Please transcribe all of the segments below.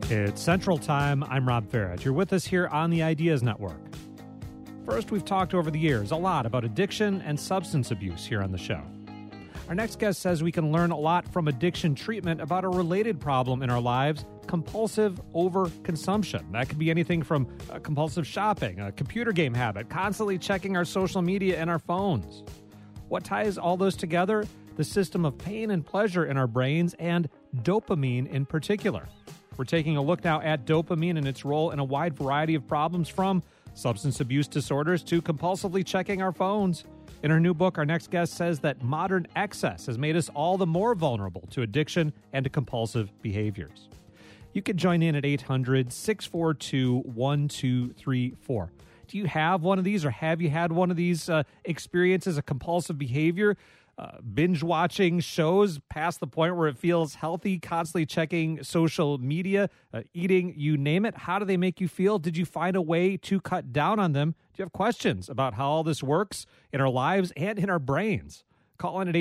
It's Central Time. I'm Rob Farrett. You're with us here on the Ideas Network. First, we've talked over the years a lot about addiction and substance abuse here on the show. Our next guest says we can learn a lot from addiction treatment about a related problem in our lives, compulsive overconsumption. That could be anything from compulsive shopping, a computer game habit, constantly checking our social media and our phones. What ties all those together? The system of pain and pleasure in our brains, and dopamine in particular. We're taking a look now at dopamine and its role in a wide variety of problems, from substance abuse disorders to compulsively checking our phones. In her new book, our next guest says that modern excess has made us all the more vulnerable to addiction and to compulsive behaviors. You can join in at 800-642-1234. Do you have one of these, or have you had one of these experiences of compulsive behavior? Binge watching shows past the point where it feels healthy, constantly checking social media, eating, you name it. How do they make you feel? Did you find a way to cut down on them? Do you have questions about how all this works in our lives and in our brains? Call in at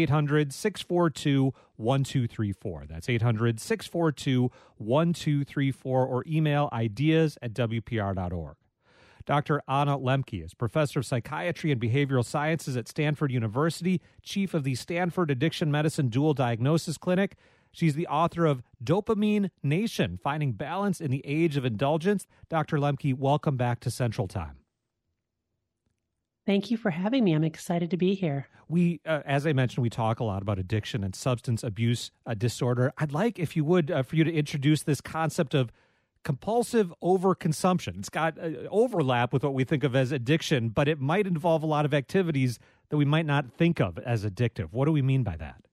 800-642-1234. That's 800-642-1234, or email ideas@wpr.org. Dr. Anna Lembke is professor of psychiatry and behavioral sciences at Stanford University, chief of the Stanford Addiction Medicine Dual Diagnosis Clinic. She's the author of Dopamine Nation, Finding Balance in the Age of Indulgence. Dr. Lembke, welcome back to Central Time. Thank you for having me. I'm excited to be here. We, as I mentioned, we talk a lot about addiction and substance abuse disorder. I'd like, if you would, for you to introduce this concept of compulsive overconsumption. It's got overlap with what we think of as addiction, but it might involve a lot of activities that we might not think of as addictive. What do we mean by that?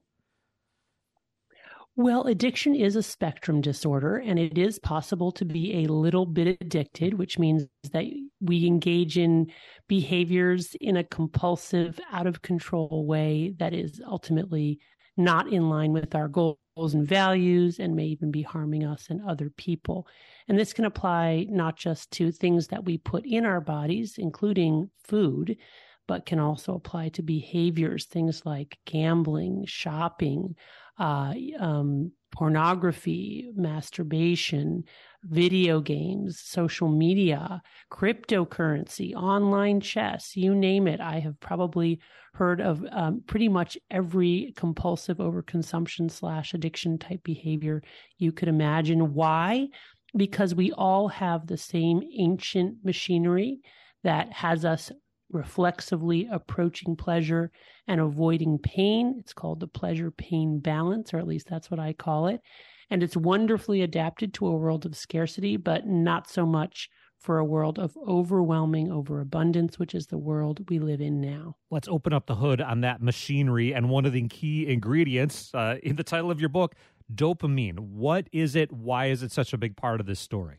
Well, addiction is a spectrum disorder, and it is possible to be a little bit addicted, which means that we engage in behaviors in a compulsive, out of control way that is ultimately not in line with our goals and values, and may even be harming us and other people. And this can apply not just to things that we put in our bodies, including food, but can also apply to behaviors, things like gambling, shopping, pornography, masturbation, video games, social media, cryptocurrency, online chess, you name it. I have probably heard of pretty much every compulsive overconsumption / addiction type behavior you could imagine. Why? Because we all have the same ancient machinery that has us reflexively approaching pleasure and avoiding pain. It's called the pleasure-pain balance, or at least that's what I call it. And it's wonderfully adapted to a world of scarcity, but not so much for a world of overwhelming overabundance, which is the world we live in now. Let's open up the hood on that machinery. And one of the key ingredients in the title of your book, dopamine. What is it? Why is it such a big part of this story?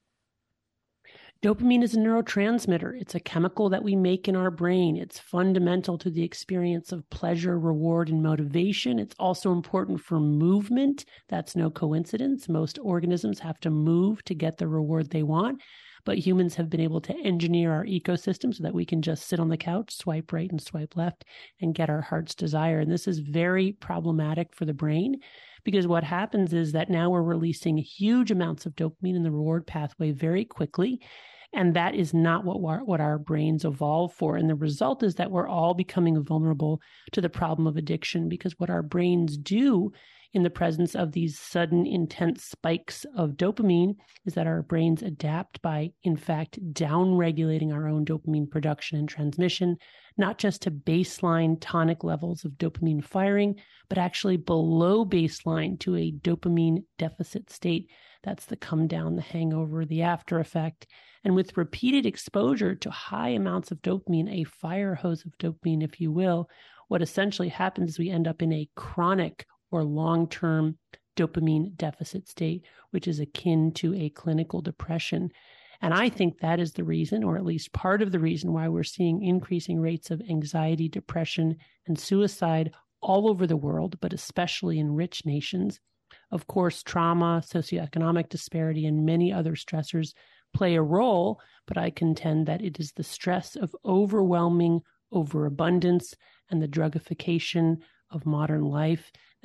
Dopamine is a neurotransmitter. It's a chemical that we make in our brain. It's fundamental to the experience of pleasure, reward, and motivation. It's also important for movement. That's no coincidence. Most organisms have to move to get the reward they want, but humans have been able to engineer our ecosystem so that we can just sit on the couch, swipe right and swipe left, and get our heart's desire. And this is very problematic for the brain, because what happens is that now we're releasing huge amounts of dopamine in the reward pathway very quickly. And that is not what our brains evolve for. And the result is that we're all becoming vulnerable to the problem of addiction, because what our brains do in the presence of these sudden, intense spikes of dopamine is that our brains adapt by, in fact, down-regulating our own dopamine production and transmission, not just to baseline tonic levels of dopamine firing, but actually below baseline to a dopamine deficit state. That's the come down, the hangover, the after effect. And with repeated exposure to high amounts of dopamine, a fire hose of dopamine, if you will, what essentially happens is we end up in a chronic or long-term dopamine deficit state, which is akin to a clinical depression. And I think that is the reason, or at least part of the reason, why we're seeing increasing rates of anxiety, depression, and suicide all over the world, but especially in rich nations. Of course, trauma, socioeconomic disparity, and many other stressors play a role, but I contend that it is the stress of overwhelming overabundance and the drugification of modern life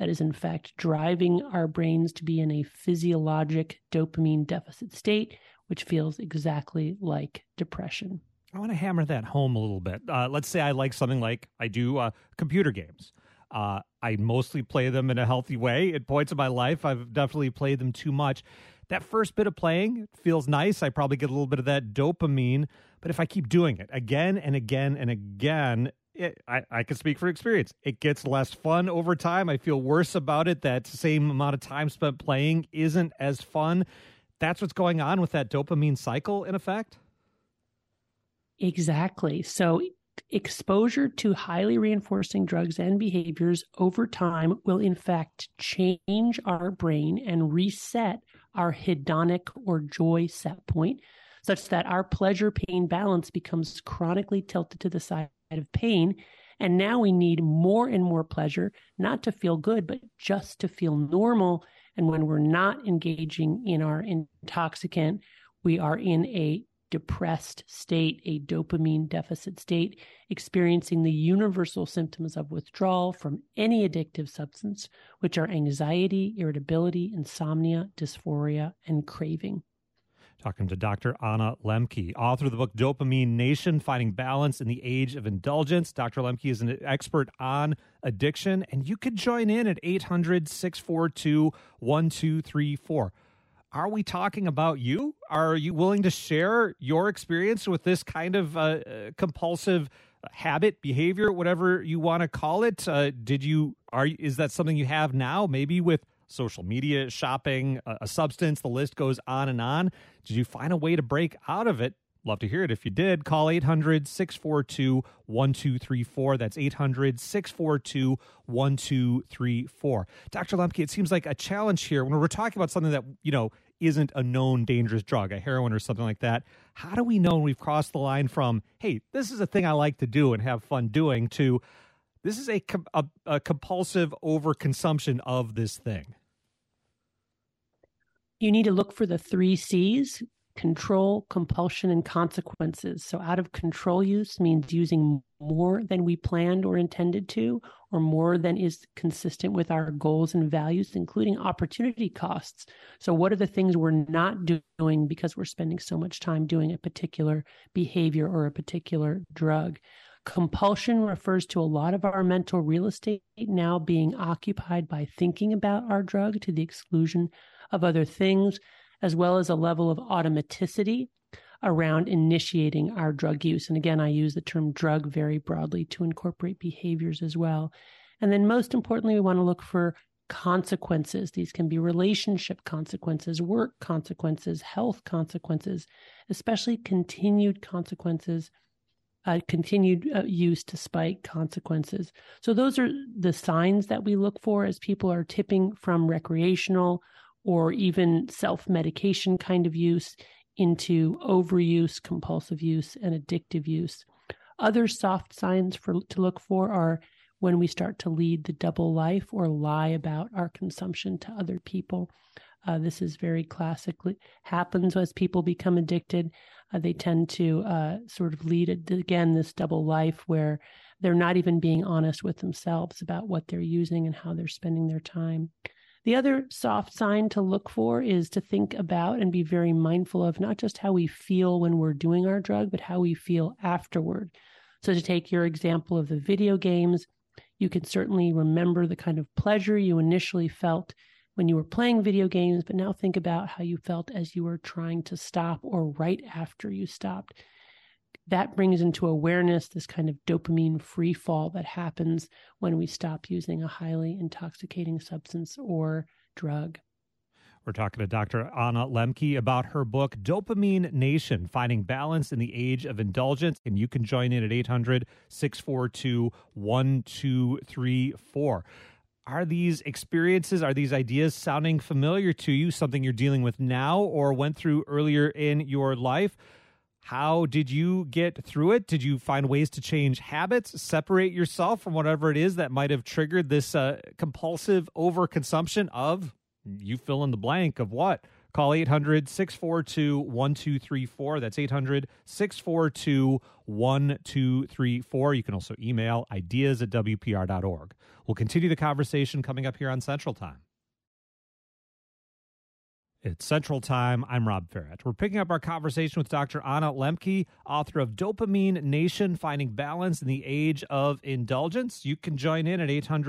that is in fact driving our brains to be in a physiologic dopamine deficit state, which feels exactly like depression. I want to hammer that home a little bit. Let's say I like something like I do computer games. I mostly play them in a healthy way. At points in my life, I've definitely played them too much. That first bit of playing feels nice. I probably get a little bit of that dopamine. But if I keep doing it again and again and again, I can speak from experience. It gets less fun over time. I feel worse about it. That same amount of time spent playing isn't as fun. That's what's going on with that dopamine cycle, in effect? Exactly. So exposure to highly reinforcing drugs and behaviors over time will in fact change our brain and reset our hedonic or joy set point, such that our pleasure-pain balance becomes chronically tilted to the side of pain. And now we need more and more pleasure, not to feel good, but just to feel normal. And when we're not engaging in our intoxicant, we are in a depressed state, a dopamine deficit state, experiencing the universal symptoms of withdrawal from any addictive substance, which are anxiety, irritability, insomnia, dysphoria, and craving. Talking to Dr. Anna Lembke, author of the book Dopamine Nation, Finding Balance in the Age of Indulgence. Dr. Lembke is an expert on addiction, and you could join in at 800-642-1234. Are we talking about you? Are you willing to share your experience with this kind of compulsive habit, behavior, whatever you want to call it? Is that something you have now, maybe with social media, shopping, a substance, the list goes on and on? Did you find a way to break out of it? Love to hear it. If you did, call 800-642-1234. That's 800-642-1234. Dr. Lembke, it seems like a challenge here when we're talking about something that, isn't a known dangerous drug, a heroin or something like that. How do we know when we've crossed the line from, hey, this is a thing I like to do and have fun doing, to this is a compulsive overconsumption of this thing? You need to look for the 3 C's: control, compulsion, and consequences. So out of control use means using more than we planned or intended to, or more than is consistent with our goals and values, including opportunity costs. So what are the things we're not doing because we're spending so much time doing a particular behavior or a particular drug? Compulsion refers to a lot of our mental real estate now being occupied by thinking about our drug to the exclusion of other things, as well as a level of automaticity around initiating our drug use. And again, I use the term drug very broadly to incorporate behaviors as well. And then most importantly, we want to look for consequences. These can be relationship consequences, work consequences, health consequences, especially continued consequences, continued use despite consequences. So those are the signs that we look for as people are tipping from recreational or even self-medication kind of use into overuse, compulsive use, and addictive use. Other soft signs to look for are when we start to lead the double life or lie about our consumption to other people. This is very classically happens as people become addicted. They tend to sort of lead, again, this double life where they're not even being honest with themselves about what they're using and how they're spending their time. The other soft sign to look for is to think about and be very mindful of not just how we feel when we're doing our drug, but how we feel afterward. So to take your example of the video games, you can certainly remember the kind of pleasure you initially felt when you were playing video games, but now think about how you felt as you were trying to stop or right after you stopped. That brings into awareness this kind of dopamine free fall that happens when we stop using a highly intoxicating substance or drug. We're talking to Dr. Anna Lembke about her book, Dopamine Nation, Finding Balance in the Age of Indulgence. And you can join in at 800-642-1234. Are these experiences, are these ideas sounding familiar to you, something you're dealing with now or went through earlier in your life? How did you get through it? Did you find ways to change habits, separate yourself from whatever it is that might have triggered this compulsive overconsumption of, you fill in the blank of what? Call 800-642-1234. That's 800-642-1234. You can also email ideas@wpr.org. We'll continue the conversation coming up here on Central Time. It's Central Time. I'm Rob Ferret. We're picking up our conversation with Dr. Anna Lembke, author of Dopamine Nation, Finding Balance in the Age of Indulgence. You can join in at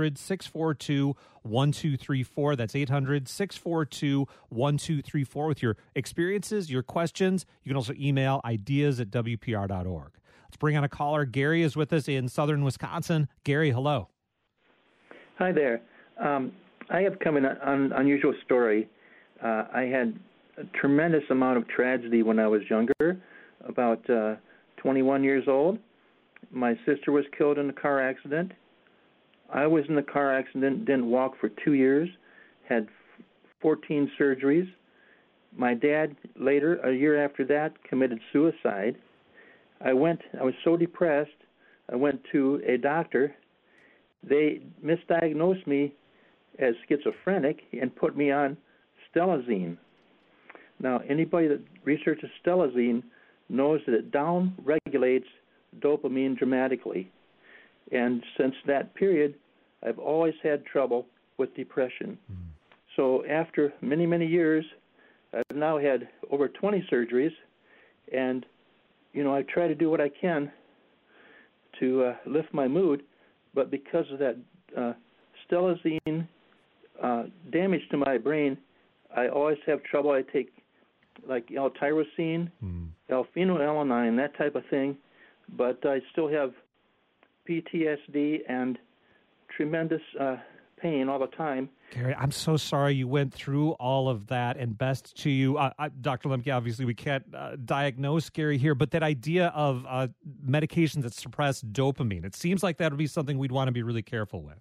800-642-1234. That's 800-642-1234 with your experiences, your questions. You can also email ideas@wpr.org. Let's bring on a caller. Gary is with us in southern Wisconsin. Gary, hello. Hi there. I have come in an unusual story. I had a tremendous amount of tragedy when I was younger, about 21 years old. My sister was killed in a car accident. I was in the car accident, didn't walk for 2 years, had 14 surgeries. My dad later, a year after that, committed suicide. I was so depressed, I went to a doctor. They misdiagnosed me as schizophrenic and put me on Stelazine. Now, anybody that researches Stelazine knows that it down-regulates dopamine dramatically. And since that period, I've always had trouble with depression. So after many, many years, I've now had over 20 surgeries, and, I try to do what I can to lift my mood, but because of that Stelazine damage to my brain, I always have trouble. I take like L-tyrosine, L-phenylalanine, that type of thing, but I still have PTSD and tremendous pain all the time. Gary, I'm so sorry you went through all of that, and best to you. Dr. Lembke, obviously we can't diagnose Gary here, but that idea of medications that suppress dopamine, it seems like that would be something we'd want to be really careful with.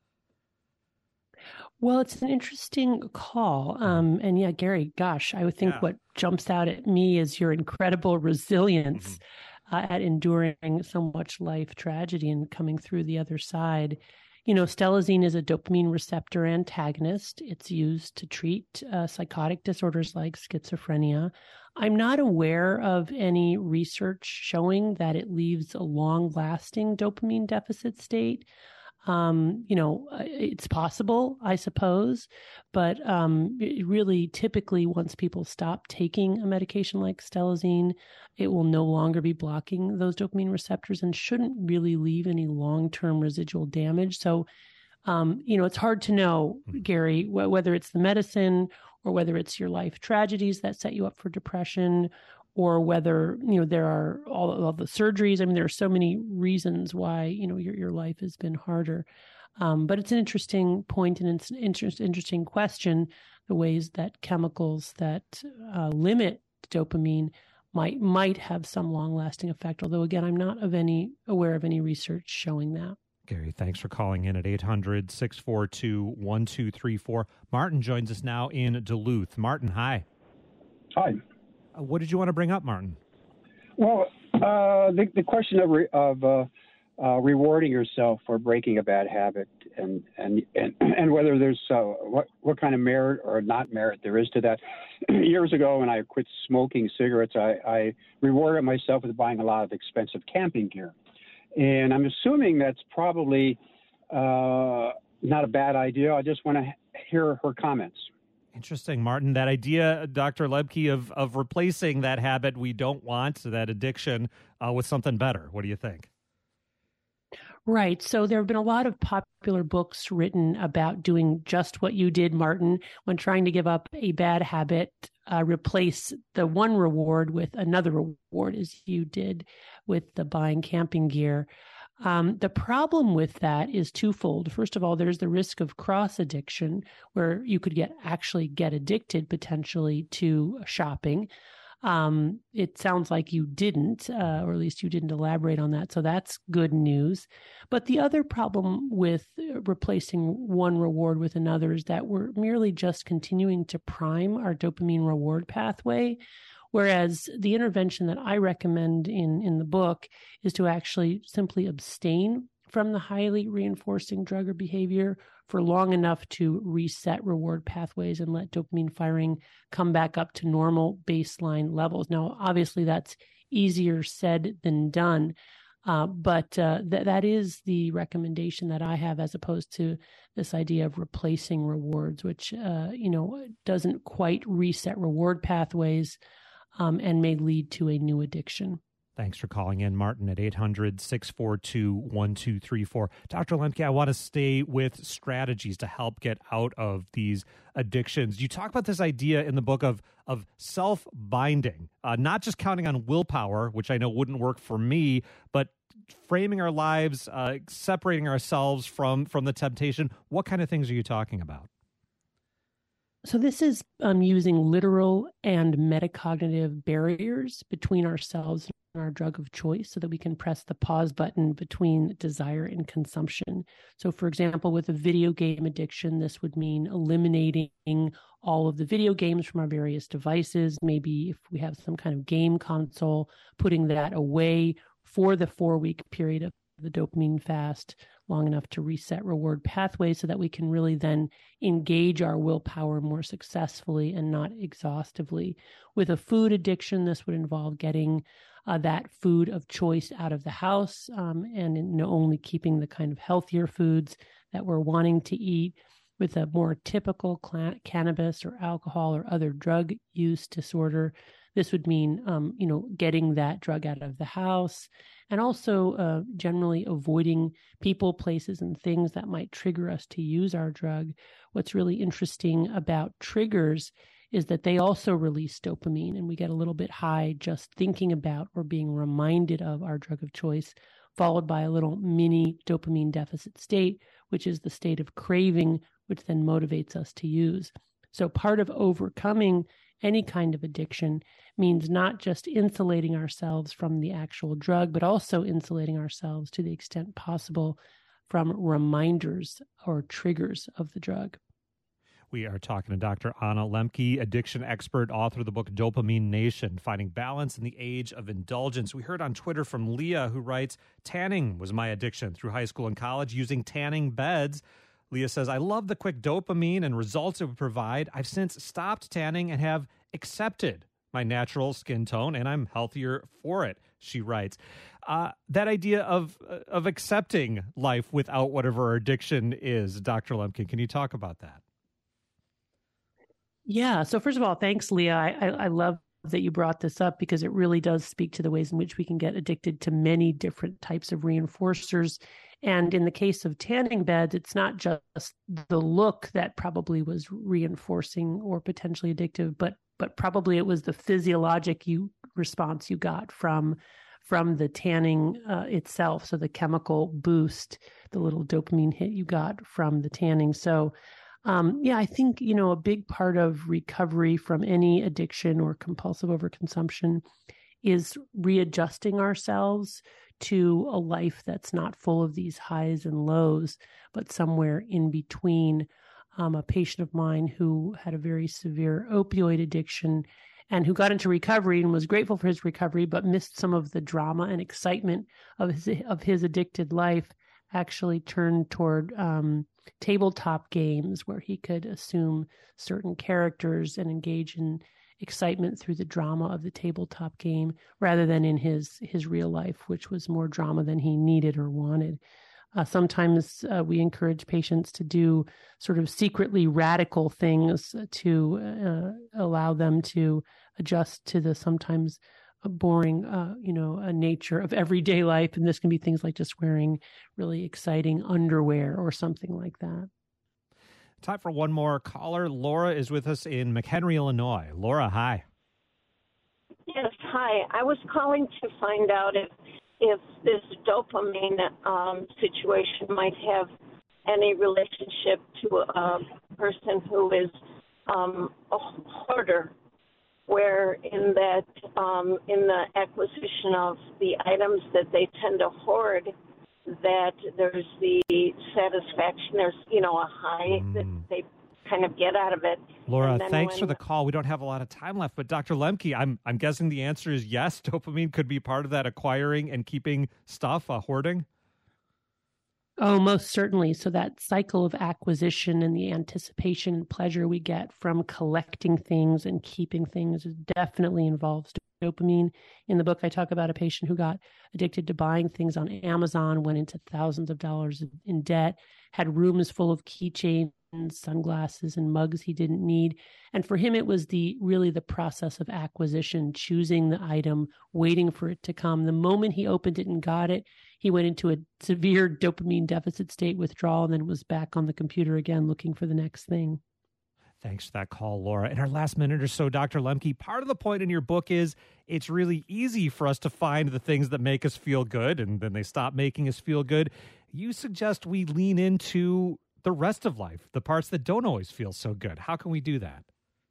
Well, it's an interesting call. And yeah, Gary, gosh, I would think what jumps out at me is your incredible resilience at enduring so much life tragedy and coming through the other side. Stelazine is a dopamine receptor antagonist. It's used to treat psychotic disorders like schizophrenia. I'm not aware of any research showing that it leaves a long-lasting dopamine deficit state. It's possible, I suppose, but it really typically once people stop taking a medication like Stelazine, it will no longer be blocking those dopamine receptors and shouldn't really leave any long-term residual damage. So, it's hard to know, Gary, whether it's the medicine or whether it's your life tragedies that set you up for depression, or whether, there are all the surgeries. I mean, there are so many reasons why, your life has been harder. But it's an interesting point, and it's an interesting question, the ways that chemicals that limit dopamine might have some long-lasting effect. Although, again, I'm not aware of any research showing that. Gary, thanks for calling in at 800-642-1234. Martin joins us now in Duluth. Martin, hi. Hi. What did you want to bring up, Martin? Well, the question of rewarding yourself for breaking a bad habit, and whether there's what kind of merit or not merit there is to that. Years ago, when I quit smoking cigarettes, I rewarded myself with buying a lot of expensive camping gear, and I'm assuming that's probably not a bad idea. I just want to hear her comments. Interesting, Martin. That idea, Dr. Lembke, of replacing that habit we don't want, that addiction, with something better. What do you think? Right. So there have been a lot of popular books written about doing just what you did, Martin, when trying to give up a bad habit, replace the one reward with another reward, as you did with the buying camping gear. The problem with that is twofold. First of all, there's the risk of cross addiction, where you could actually get addicted potentially to shopping. It sounds like you didn't, or at least you didn't elaborate on that. So that's good news. But the other problem with replacing one reward with another is that we're merely just continuing to prime our dopamine reward pathway. Whereas the intervention that I recommend in the book is to actually simply abstain from the highly reinforcing drug or behavior for long enough to reset reward pathways and let dopamine firing come back up to normal baseline levels. Now, obviously, that's easier said than done. But that is the recommendation that I have, as opposed to this idea of replacing rewards, which, doesn't quite reset reward pathways and may lead to a new addiction. Thanks for calling in, Martin, at 800-642-1234. Dr. Lemke, I want to stay with strategies to help get out of these addictions. You talk about this idea in the book of self-binding, not just counting on willpower, which I know wouldn't work for me, but framing our lives, separating ourselves from the temptation. What kind of things are you talking about? So this is using literal and metacognitive barriers between ourselves and our drug of choice so that we can press the pause button between desire and consumption. So, for example, with a video game addiction, this would mean eliminating all of the video games from our various devices. Maybe if we have some kind of game console, putting that away for the 4-week period of the dopamine fast, long enough to reset reward pathways so that we can really then engage our willpower more successfully and not exhaustively. With a food addiction, this would involve getting that food of choice out of the house and only keeping the kind of healthier foods that we're wanting to eat. With a more typical cannabis or alcohol or other drug use disorder, this would mean, getting that drug out of the house, and also generally avoiding people, places, and things that might trigger us to use our drug. What's really interesting about triggers is that they also release dopamine, and we get a little bit high just thinking about or being reminded of our drug of choice, followed by a little mini dopamine deficit state, which is the state of craving, which then motivates us to use. So part of overcoming any kind of addiction means not just insulating ourselves from the actual drug, but also insulating ourselves to the extent possible from reminders or triggers of the drug. We are talking to Dr. Anna Lemke, addiction expert, author of the book Dopamine Nation, Finding Balance in the Age of Indulgence. We heard on Twitter from Leah, who writes, tanning was my addiction through high school and college using tanning beds. Leah says, I love the quick dopamine and results it would provide. I've since stopped tanning and have accepted my natural skin tone, and I'm healthier for it, she writes. That idea of accepting life without whatever our addiction is, Dr. Lemke, can you talk about that? Yeah. So first of all, thanks, Leah. I love that you brought this up because it really does speak to the ways in which we can get addicted to many different types of reinforcers. And in the case of tanning beds, it's not just the look that probably was reinforcing or potentially addictive, but probably it was the physiologic response you got from the tanning itself. So the chemical boost, the little dopamine hit you got from the tanning. So I think, a big part of recovery from any addiction or compulsive overconsumption is readjusting ourselves to a life that's not full of these highs and lows, but somewhere in between. A patient of mine who had a very severe opioid addiction and who got into recovery and was grateful for his recovery, but missed some of the drama and excitement of his addicted life, actually turned toward tabletop games where he could assume certain characters and engage in excitement through the drama of the tabletop game rather than in his real life, which was more drama than he needed or wanted. Sometimes we encourage patients to do sort of secretly radical things to allow them to adjust to the sometimes boring, nature of everyday life. And this can be things like just wearing really exciting underwear or something like that. Time for one more caller. Laura is with us in McHenry, Illinois. Laura, hi. Yes, hi. I was calling to find out if this dopamine situation might have any relationship to a person who is a hoarder, where in the acquisition of the items that they tend to hoard, that there's the satisfaction, there's, a high that they kind of get out of it. Laura, thanks for the call. We don't have a lot of time left, but Dr. Lemke, I'm guessing the answer is yes, dopamine could be part of that acquiring and keeping stuff, hoarding? Oh, most certainly. So that cycle of acquisition and the anticipation and pleasure we get from collecting things and keeping things definitely involves dopamine. In the book, I talk about a patient who got addicted to buying things on Amazon, went into thousands of dollars in debt, had rooms full of keychains, sunglasses, and mugs he didn't need. And for him, it was really the process of acquisition, choosing the item, waiting for it to come. The moment he opened it and got it, he went into a severe dopamine deficit state withdrawal and then was back on the computer again looking for the next thing. Thanks for that call, Laura. In our last minute or so, Dr. Lemke, part of the point in your book is it's really easy for us to find the things that make us feel good, and then they stop making us feel good. You suggest we lean into the rest of life, the parts that don't always feel so good. How can we do that?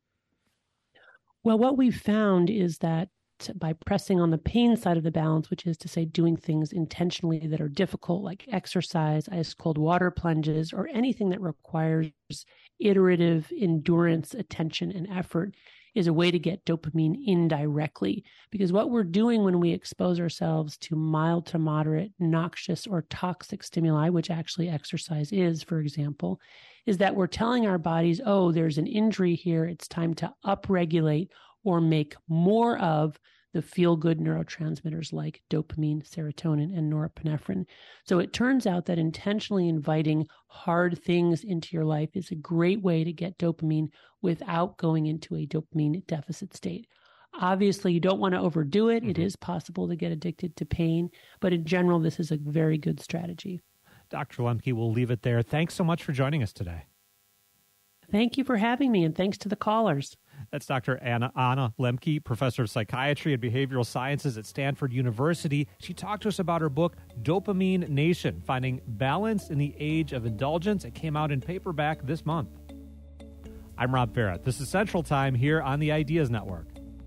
Well, what we've found is that by pressing on the pain side of the balance, which is to say doing things intentionally that are difficult, like exercise, ice cold water plunges, or anything that requires iterative endurance, attention, and effort, is a way to get dopamine indirectly. Because what we're doing when we expose ourselves to mild to moderate, noxious, or toxic stimuli, which actually exercise is, for example, is that we're telling our bodies, oh, there's an injury here. It's time to upregulate or make more of the feel-good neurotransmitters like dopamine, serotonin, and norepinephrine. So it turns out that intentionally inviting hard things into your life is a great way to get dopamine without going into a dopamine deficit state. Obviously, you don't want to overdo it. It is possible to get addicted to pain, but in general, this is a very good strategy. Dr. Lemke, we'll leave it there. Thanks so much for joining us today. Thank you for having me, and thanks to the callers. That's Dr. Anna Lemke, professor of psychiatry and behavioral sciences at Stanford University. She talked to us about her book, Dopamine Nation, Finding Balance in the Age of Indulgence. It came out in paperback this month. I'm Rob Barrett. This is Central Time here on the Ideas Network.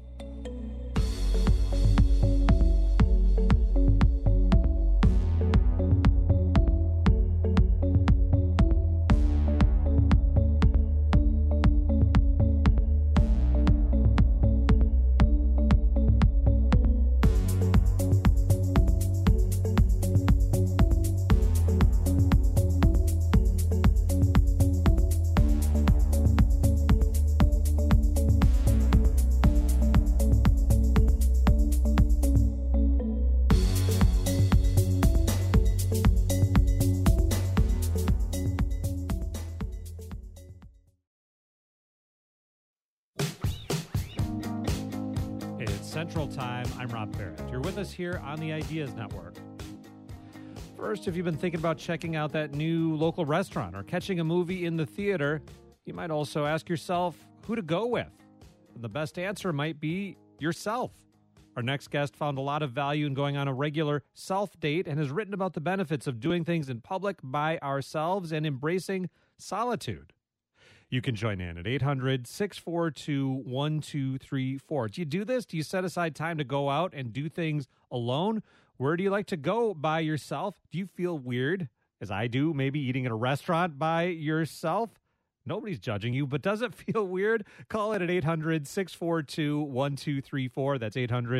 Central Time. I'm Rob Barrett. You're with us here on the Ideas Network. First, if you've been thinking about checking out that new local restaurant or catching a movie in the theater, you might also ask yourself who to go with. And the best answer might be yourself. Our next guest found a lot of value in going on a regular self-date and has written about the benefits of doing things in public by ourselves and embracing solitude. You can join in at 800-642-1234. Do you do this? Do you set aside time to go out and do things alone? Where do you like to go by yourself? Do you feel weird, as I do, maybe eating at a restaurant by yourself? Nobody's judging you, but does it feel weird? Call it at 800-642-1234. That's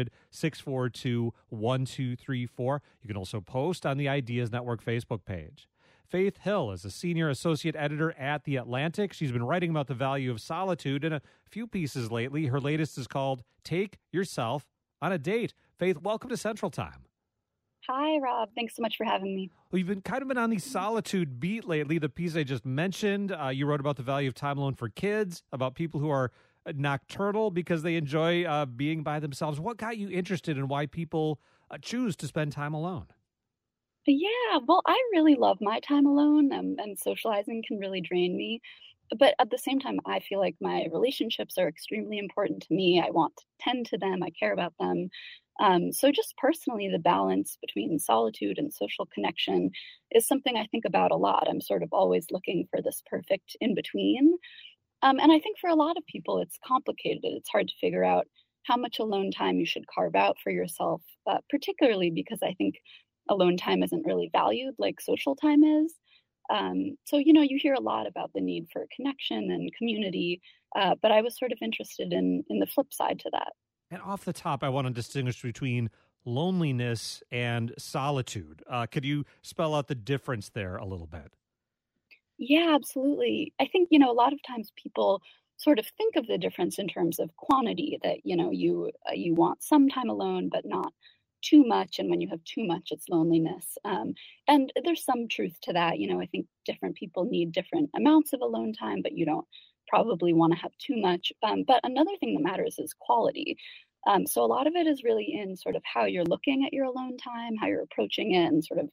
800-642-1234. You can also post on the Ideas Network Facebook page. Faith Hill is a senior associate editor at The Atlantic. She's been writing about the value of solitude in a few pieces lately. Her latest is called Take Yourself on a Date. Faith, welcome to Central Time. Hi, Rob. Thanks so much for having me. Well, you've been on the solitude beat lately. The piece I just mentioned, you wrote about the value of time alone for kids, about people who are nocturnal because they enjoy being by themselves. What got you interested in why people choose to spend time alone? Yeah, well, I really love my time alone, and socializing can really drain me. But at the same time, I feel like my relationships are extremely important to me. I want to tend to them. I care about them. So just personally, the balance between solitude and social connection is something I think about a lot. I'm sort of always looking for this perfect in between. And I think for a lot of people, it's complicated. It's hard to figure out how much alone time you should carve out for yourself, particularly because I think alone time isn't really valued like social time is. So, you hear a lot about the need for connection and community, but I was sort of interested in the flip side to that. And off the top, I want to distinguish between loneliness and solitude. Could you spell out the difference there a little bit? Yeah, absolutely. I think, a lot of times people sort of think of the difference in terms of quantity, that, you want some time alone, but not too much. And when you have too much, it's loneliness. And there's some truth to that. I think different people need different amounts of alone time, but you don't probably want to have too much. But another thing that matters is quality. So a lot of it is really in sort of how you're looking at your alone time, how you're approaching it, and sort of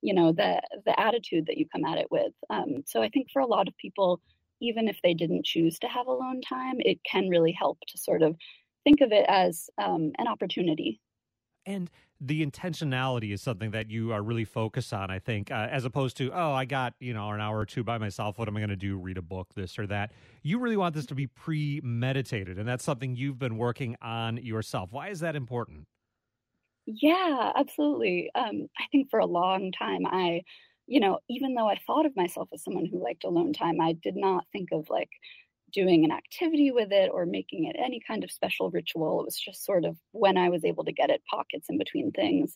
the attitude that you come at it with. So I think for a lot of people, even if they didn't choose to have alone time, it can really help to sort of think of it as an opportunity. And the intentionality is something that you are really focused on, I think, as opposed to, I got, an hour or two by myself. What am I going to do? Read a book, this or that. You really want this to be premeditated, and that's something you've been working on yourself. Why is that important? Yeah, absolutely. I think for a long time, even though I thought of myself as someone who liked alone time, I did not think of like doing an activity with it or making it any kind of special ritual. It was just sort of when I was able to get it, pockets in between things.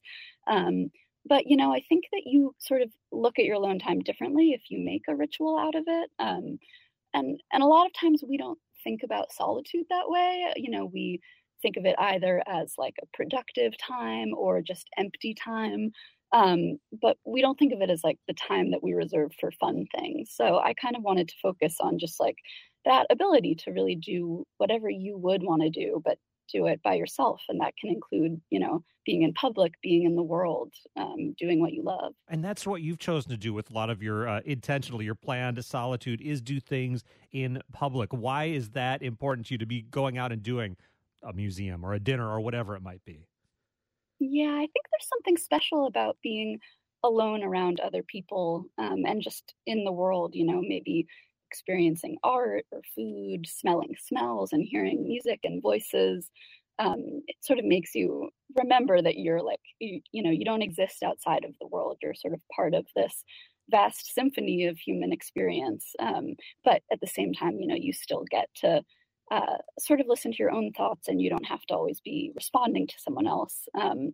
But I think that you sort of look at your alone time differently if you make a ritual out of it. And a lot of times we don't think about solitude that way. We think of it either as like a productive time or just empty time. But we don't think of it as like the time that we reserve for fun things. So I kind of wanted to focus on just like that ability to really do whatever you would want to do, but do it by yourself. And that can include, being in public, being in the world, doing what you love. And that's what you've chosen to do with a lot of your your plan to solitude is do things in public. Why is that important to you to be going out and doing a museum or a dinner or whatever it might be? Yeah, I think there's something special about being alone around other people, and just in the world, maybe experiencing art or food, smelling smells and hearing music and voices. It sort of makes you remember that you're like, you don't exist outside of the world. You're sort of part of this vast symphony of human experience. But at the same time, you still get to sort of listen to your own thoughts, and you don't have to always be responding to someone else.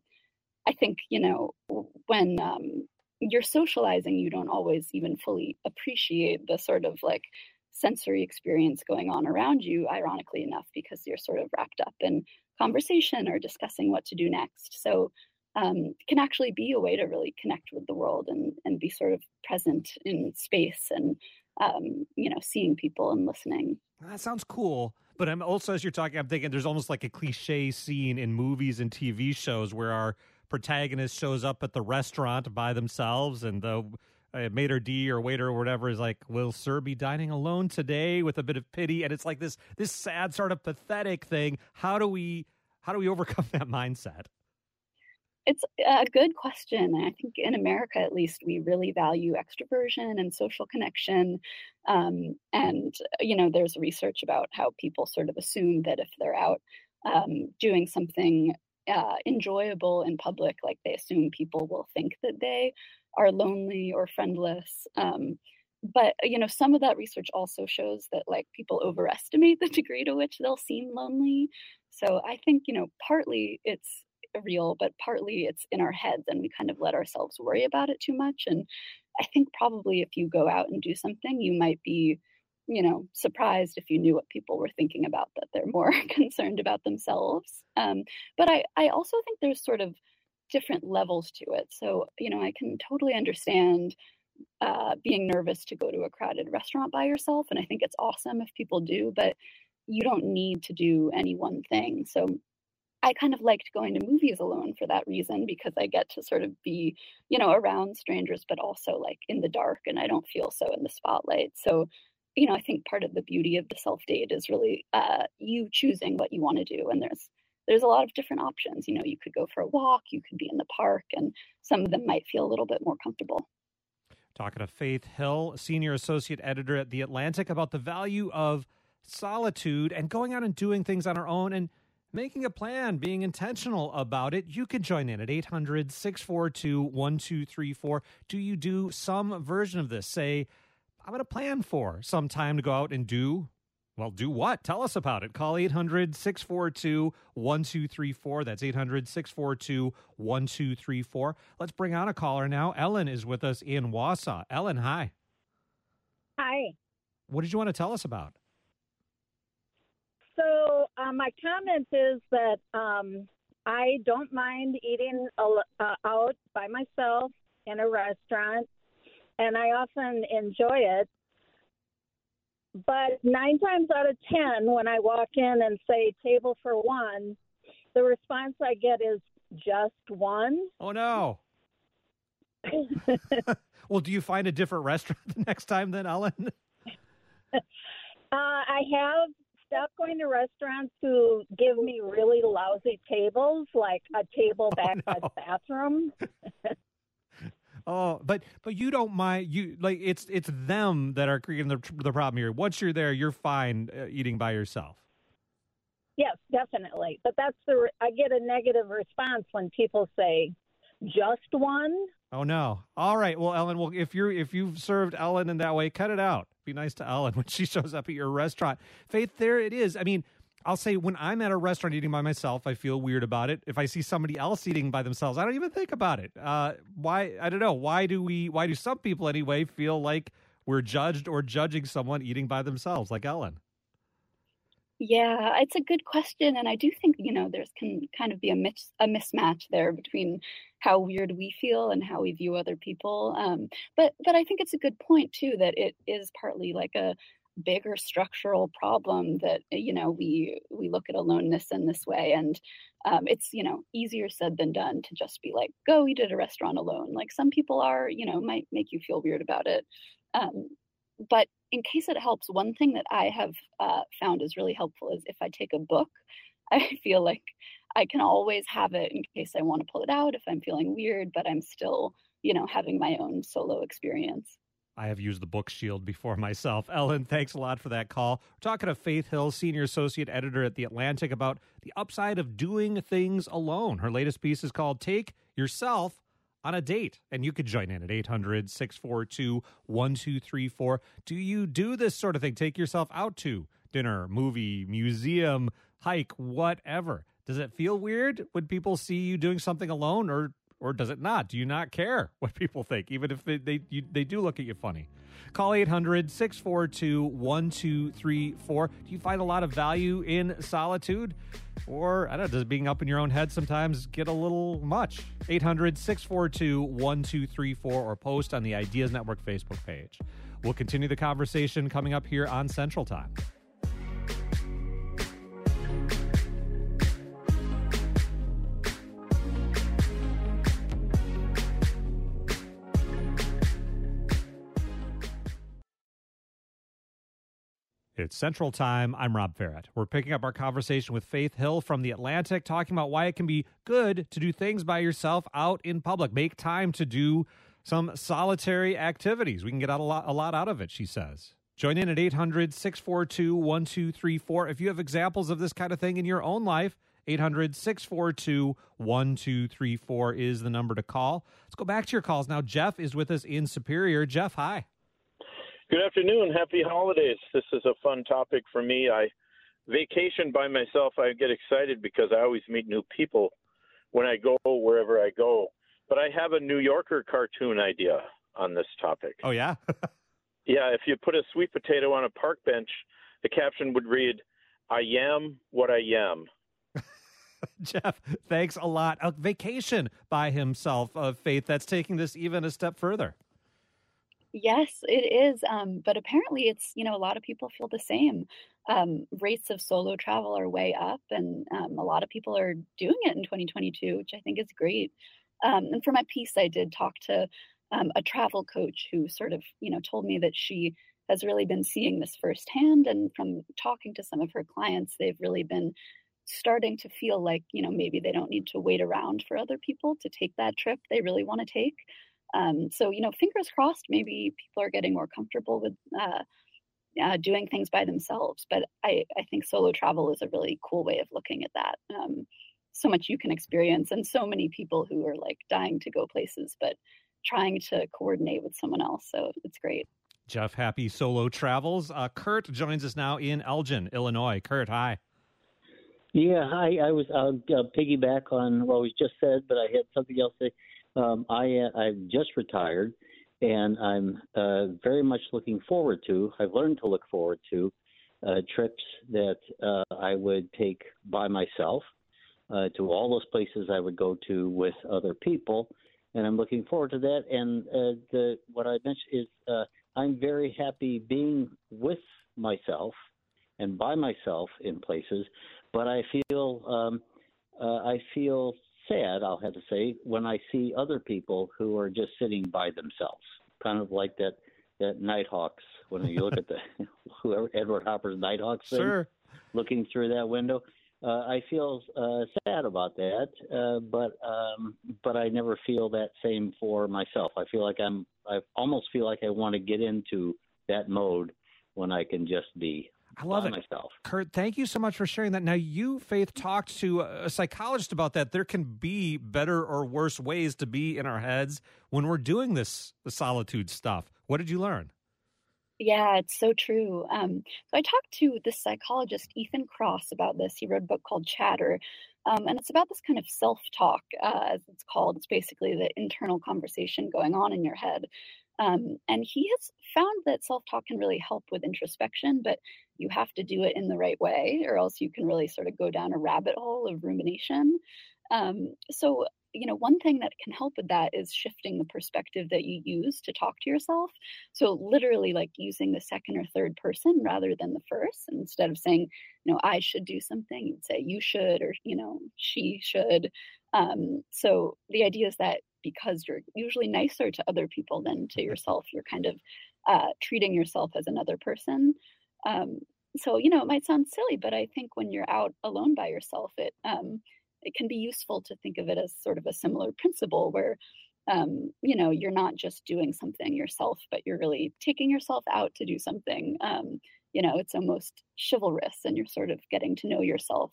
I think, when you're socializing, you don't always even fully appreciate the sort of like sensory experience going on around you, ironically enough, because you're sort of wrapped up in conversation or discussing what to do next. So it can actually be a way to really connect with the world and be sort of present in space and, seeing people and listening. That sounds cool. But I'm also, as you're talking, I'm thinking there's almost like a cliche scene in movies and TV shows where our protagonist shows up at the restaurant by themselves, and the maitre d' or waiter or whatever is like, "Will sir be dining alone today?" with a bit of pity, and it's like this sad sort of pathetic thing. How do we overcome that mindset? It's a good question. I think in America, at least, we really value extroversion and social connection. There's research about how people sort of assume that if they're out doing something enjoyable in public, like they assume people will think that they are lonely or friendless. But some of that research also shows that like people overestimate the degree to which they'll seem lonely. So I think, partly it's real, but partly it's in our heads, and we kind of let ourselves worry about it too much. And I think probably if you go out and do something, you might be, surprised if you knew what people were thinking about, that they're more concerned about themselves. But I also think there's sort of different levels to it. So, I can totally understand being nervous to go to a crowded restaurant by yourself. And I think it's awesome if people do, but you don't need to do any one thing. So I kind of liked going to movies alone for that reason, because I get to sort of be, around strangers, but also like in the dark, and I don't feel so in the spotlight. So, I think part of the beauty of the self-date is really you choosing what you want to do. And there's a lot of different options. You could go for a walk, you could be in the park, and some of them might feel a little bit more comfortable. Talking to Faith Hill, Senior Associate Editor at The Atlantic, about the value of solitude and going out and doing things on our own and making a plan, being intentional about it. You can join in at 800-642-1234. Do you do some version of this? Say, I'm going to plan for some time to go out and do Well, do what? Tell us about it. Call 800-642-1234. That's 800-642-1234. Let's bring on a caller now. Ellen is with us in Wausau. Ellen, hi. Hi. What did you want to tell us about? So my comment is that I don't mind eating out by myself in a restaurant, and I often enjoy it. But 9 times out of 10, when I walk in and say table for one, the response I get is just one. Oh, no. Well, do you find a different restaurant the next time then, Ellen? I have stopped going to restaurants who give me really lousy tables, like a table back by the bathroom. Oh, but you don't mind, it's them that are creating the problem here. Once you're there, you're fine eating by yourself. Yes, definitely. But I get a negative response when people say just one. Oh no. All right. Well, Ellen, if you've served Ellen in that way, cut it out. Be nice to Ellen when she shows up at your restaurant. Faith, there it is. I mean, I'll say when I'm at a restaurant eating by myself, I feel weird about it. If I see somebody else eating by themselves, I don't even think about it. Why? I don't know. Why do some people anyway feel like we're judged or judging someone eating by themselves, like Ellen? Yeah, it's a good question. And I do think, there's can kind of be a mismatch there between how weird we feel and how we view other people. But I think it's a good point, too, that it is partly like a bigger structural problem that, we look at aloneness in this way. And it's, easier said than done to just be like, go eat at a restaurant alone. Like some people are, might make you feel weird about it. But in case it helps, one thing that I have found is really helpful is if I take a book, I feel like I can always have it in case I want to pull it out if I'm feeling weird, but I'm still, having my own solo experience. I have used the book shield before myself. Ellen, thanks a lot for that call. We're talking to Faith Hill, Senior Associate Editor at The Atlantic, about the upside of doing things alone. Her latest piece is called Take Yourself on a Date, and you could join in at 800-642-1234. Do you do this sort of thing? Take yourself out to dinner, movie, museum, hike, whatever. Does it feel weird when people see you doing something alone, or does it not? Do you not care what people think, even if they do look at you funny? Call 800-642-1234. Do you find a lot of value in solitude? Or, I don't know, does being up in your own head sometimes get a little much? 800-642-1234 or post on the Ideas Network Facebook page. We'll continue the conversation coming up here on Central Time. It's Central Time. I'm Rob Farrett. We're picking up our conversation with Faith Hill from The Atlantic, talking about why it can be good to do things by yourself out in public. Make time to do some solitary activities. We can get a lot out of it, she says. Join in at 800-642-1234. If you have examples of this kind of thing in your own life, 800-642-1234 is the number to call. Let's go back to your calls now. Jeff is with us in Superior. Jeff, hi. Good afternoon. Happy holidays. This is a fun topic for me. I vacation by myself. I get excited because I always meet new people when I go wherever I go. But I have a New Yorker cartoon idea on this topic. Oh, yeah? Yeah, if you put a sweet potato on a park bench, the caption would read, I am what I am. Jeff, thanks a lot. A vacation by himself, Faith. That's taking this even a step further. Yes, it is. But apparently it's, a lot of people feel the same. Rates of solo travel are way up, and a lot of people are doing it in 2022, which I think is great. And for my piece, I did talk to a travel coach who sort of, told me that she has really been seeing this firsthand. And from talking to some of her clients, they've really been starting to feel like, maybe they don't need to wait around for other people to take that trip they really want to take. So, fingers crossed, maybe people are getting more comfortable with doing things by themselves. But I think solo travel is a really cool way of looking at that. So much you can experience, and so many people who are like dying to go places, but trying to coordinate with someone else. So it's great. Jeff, happy solo travels. Kurt joins us now in Elgin, Illinois. Kurt, hi. Yeah, hi. I was piggyback on what was just said, but I had something else to say. I've just retired, and I'm very much looking forward to, I've learned to look forward to trips that I would take by myself to all those places I would go to with other people, and I'm looking forward to that. And what I mentioned is I'm very happy being with myself and by myself in places, but I feel sad, I'll have to say, when I see other people who are just sitting by themselves, kind of like that Nighthawks, when you look at whoever Edward Hopper's Nighthawks thing, Sure. looking through that window. I feel sad about that, but I never feel that same for myself. I feel like I almost feel like I want to get into that mode when I can just be I love by it. myself. Kurt, thank you so much for sharing that. Now, you, Faith, talked to a psychologist about that. There can be better or worse ways to be in our heads when we're doing the solitude stuff. What did you learn? Yeah, it's so true. So I talked to this psychologist, Ethan Kross, about this. He wrote a book called Chatter, and it's about this kind of self-talk, as it's called. It's basically the internal conversation going on in your head. And he has found that self-talk can really help with introspection, but you have to do it in the right way, or else you can really sort of go down a rabbit hole of rumination. So one thing that can help with that is shifting the perspective that you use to talk to yourself. So literally like using the second or third person rather than the first. And instead of saying, I should do something, you'd say you should, or, she should. So the idea is that because you're usually nicer to other people than to yourself, you're kind of treating yourself as another person. So, it might sound silly, but I think when you're out alone by yourself, it can be useful to think of it as sort of a similar principle where, you're not just doing something yourself, but you're really taking yourself out to do something. It's almost chivalrous and you're sort of getting to know yourself.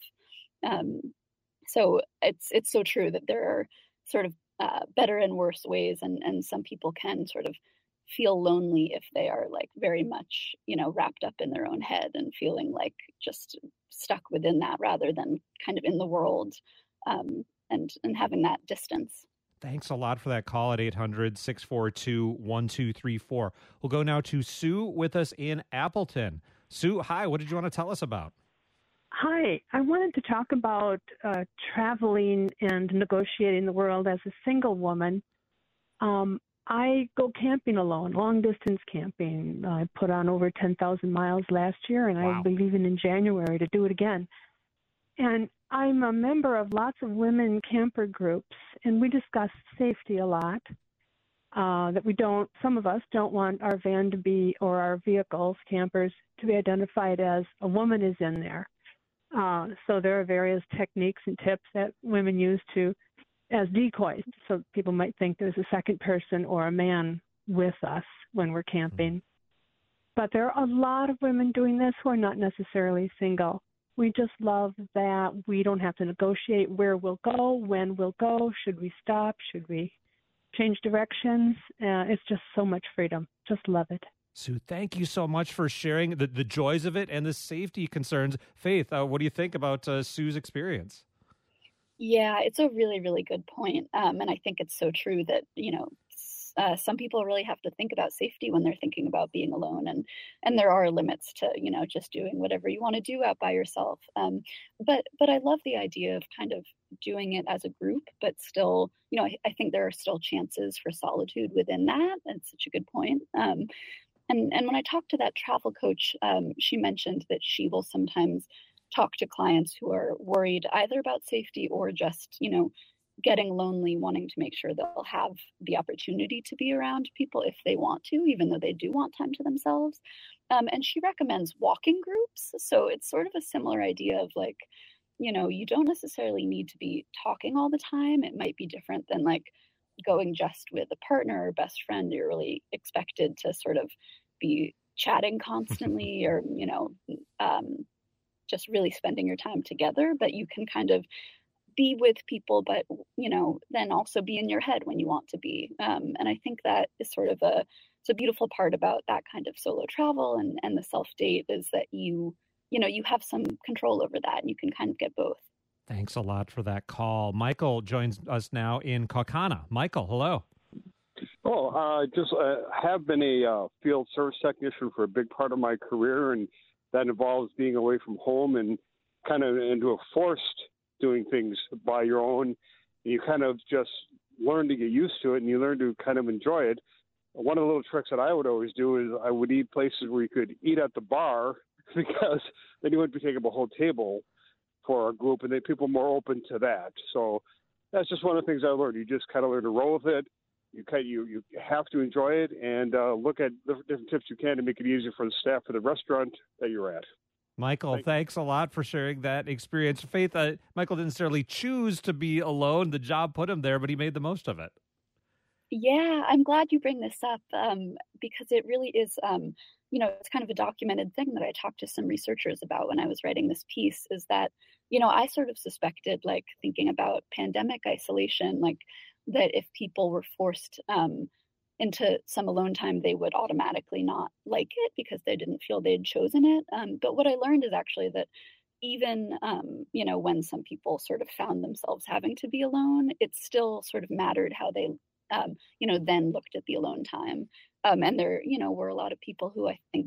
So it's so true that there are sort of better and worse ways. And some people can sort of feel lonely if they are like very much, wrapped up in their own head and feeling like just stuck within that rather than kind of in the world and having that distance. Thanks a lot for that call at 800-642-1234. We'll go now to Sue with us in Appleton. Sue, hi. What did you want to tell us about? Hi. I wanted to talk about traveling and negotiating the world as a single woman. I go camping alone, long-distance camping. I put on over 10,000 miles last year, and Wow. I'll be leaving in January to do it again. And I'm a member of lots of women camper groups, and we discuss safety a lot, that some of us don't want our van to be, or our vehicles, campers, to be identified as a woman is in there. So there are various techniques and tips that women use as decoys. So people might think there's a second person or a man with us when we're camping. But there are a lot of women doing this who are not necessarily single. We just love that we don't have to negotiate where we'll go, when we'll go, should we stop, should we change directions. It's just so much freedom. Just love it. Sue, thank you so much for sharing the joys of it and the safety concerns. Faith, what do you think about Sue's experience? Yeah, it's a really, really good point. And I think it's so true that, some people really have to think about safety when they're thinking about being alone. And there are limits to, just doing whatever you want to do out by yourself. But I love the idea of kind of doing it as a group, but still, I think there are still chances for solitude within that. That's such a good point. And when I talked to that travel coach, she mentioned that she will sometimes talk to clients who are worried either about safety or just, getting lonely, wanting to make sure they'll have the opportunity to be around people if they want to, even though they do want time to themselves. And she recommends walking groups. So it's sort of a similar idea of like, you don't necessarily need to be talking all the time. It might be different than like going just with a partner or best friend. You're really expected to sort of be chatting constantly or, just really spending your time together, but you can kind of be with people, but, then also be in your head when you want to be. And I think that is sort of a a beautiful part about that kind of solo travel and the self-date is that you have some control over that and you can kind of get both. Thanks a lot for that call. Michael joins us now in Kaukauna. Michael, hello. Have been a field service technician for a big part of my career, and that involves being away from home and kind of into a forced doing things by your own. You kind of just learn to get used to it, and you learn to kind of enjoy it. One of the little tricks that I would always do is I would eat places where you could eat at the bar, because then you wouldn't be taking up a whole table for a group, and then people are more open to that. So that's just one of the things I learned. You just kind of learn to roll with it. You have to enjoy it and look at the different tips you can to make it easier for the staff of the restaurant that you're at. Michael, thanks a lot for sharing that experience. Faith, Michael didn't necessarily choose to be alone. The job put him there, but he made the most of it. Yeah, I'm glad you bring this up because it really is, it's kind of a documented thing that I talked to some researchers about when I was writing this piece is that, I sort of suspected, like thinking about pandemic isolation, like that if people were forced into some alone time, they would automatically not like it because they didn't feel they'd chosen it. But what I learned is actually that even, when some people sort of found themselves having to be alone, it still sort of mattered how they, then looked at the alone time. And there, were a lot of people who I think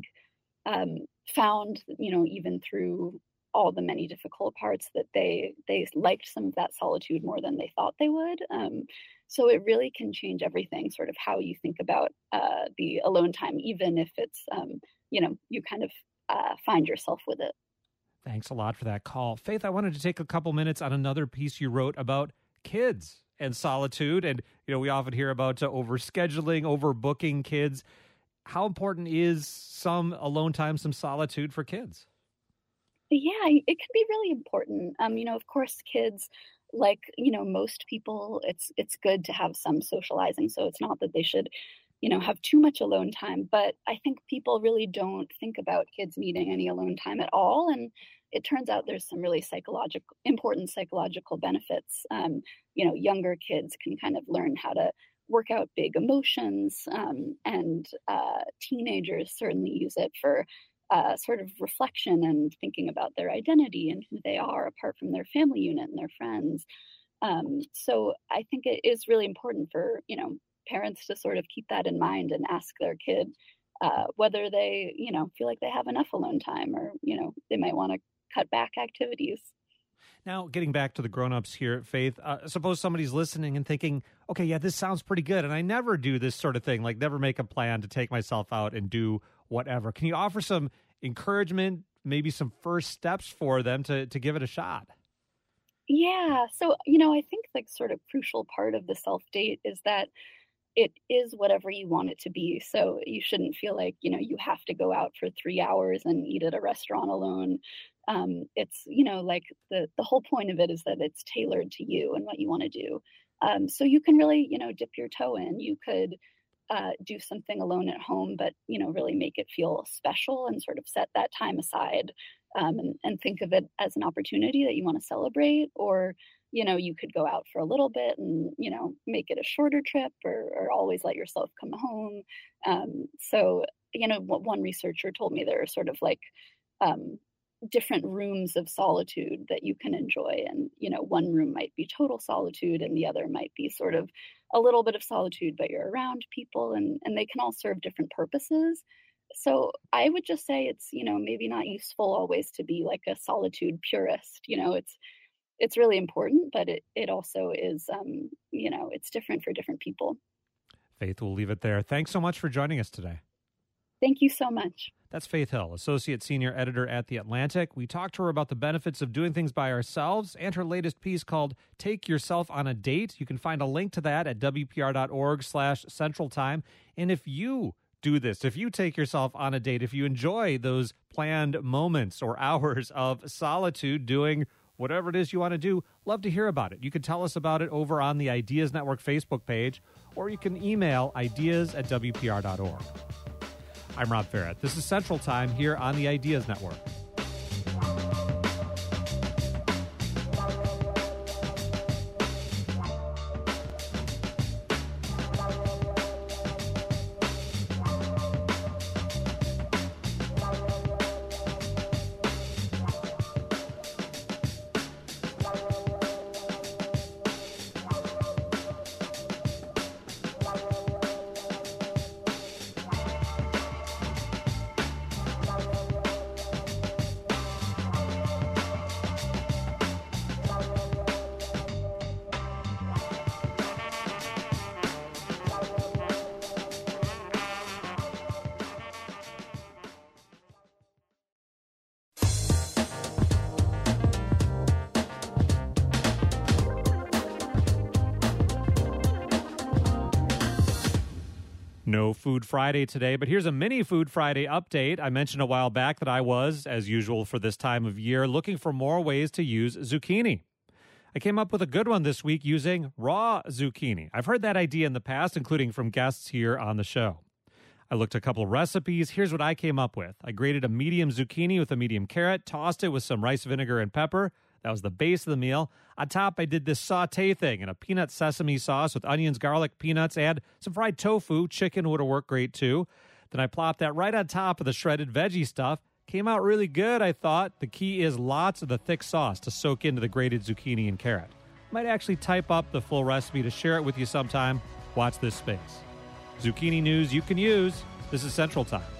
found, even through all the many difficult parts that they liked some of that solitude more than they thought they would. So it really can change everything, sort of how you think about the alone time, even if it's, you kind of find yourself with it. Thanks a lot for that call. Faith, I wanted to take a couple minutes on another piece you wrote about kids and solitude. And, we often hear about overscheduling, overbooking kids. How important is some alone time, some solitude for kids? Yeah, it can be really important. Of course, kids, like, most people, it's good to have some socializing. So it's not that they should, have too much alone time. But I think people really don't think about kids needing any alone time at all. And it turns out there's some really important psychological benefits. Younger kids can kind of learn how to work out big emotions, and teenagers certainly use it for sort of reflection and thinking about their identity and who they are apart from their family unit and their friends. So I think it is really important for, parents to sort of keep that in mind and ask their kid whether they, feel like they have enough alone time or, they might want to cut back activities. Now, getting back to the grown-ups here, Faith, suppose somebody's listening and thinking, okay, yeah, this sounds pretty good. And I never do this sort of thing, like never make a plan to take myself out and do whatever. Can you offer some encouragement, maybe some first steps for them to give it a shot? Yeah. So, I think like sort of crucial part of the self-date is that it is whatever you want it to be. So you shouldn't feel like, you have to go out for 3 hours and eat at a restaurant alone. It's, like the whole point of it is that it's tailored to you and what you want to do. So you can really, dip your toe in. You could do something alone at home, but, really make it feel special and sort of set that time aside and think of it as an opportunity that you want to celebrate. Or, you could go out for a little bit and, make it a shorter trip or always let yourself come home. So, what one researcher told me, there are sort of like different rooms of solitude that you can enjoy. And, one room might be total solitude and the other might be sort of a little bit of solitude, but you're around people and they can all serve different purposes. So I would just say it's, maybe not useful always to be like a solitude purist. It's really important, but it also is, it's different for different people. Faith, we'll leave it there. Thanks so much for joining us today. Thank you so much. That's Faith Hill, Associate Senior Editor at The Atlantic. We talked to her about the benefits of doing things by ourselves and her latest piece called Take Yourself on a Date. You can find a link to that at WPR.org/Central Time. And if you do this, if you take yourself on a date, if you enjoy those planned moments or hours of solitude doing whatever it is you want to do, love to hear about it. You can tell us about it over on the Ideas Network Facebook page, or you can email ideas@WPR.org. I'm Rob Ferret. This is Central Time here on the Ideas Network. No Food Friday today, but here's a mini Food Friday update. I mentioned a while back that I was, as usual for this time of year, looking for more ways to use zucchini. I came up with a good one this week using raw zucchini. I've heard that idea in the past, including from guests here on the show. I looked at a couple recipes. Here's what I came up with. I grated a medium zucchini with a medium carrot, tossed it with some rice vinegar and pepper. That was the base of the meal. On top, I did this saute thing in a peanut sesame sauce with onions, garlic, peanuts, and some fried tofu. Chicken would have worked great, too. Then I plopped that right on top of the shredded veggie stuff. Came out really good, I thought. The key is lots of the thick sauce to soak into the grated zucchini and carrot. Might actually type up the full recipe to share it with you sometime. Watch this space. Zucchini news you can use. This is Central Time.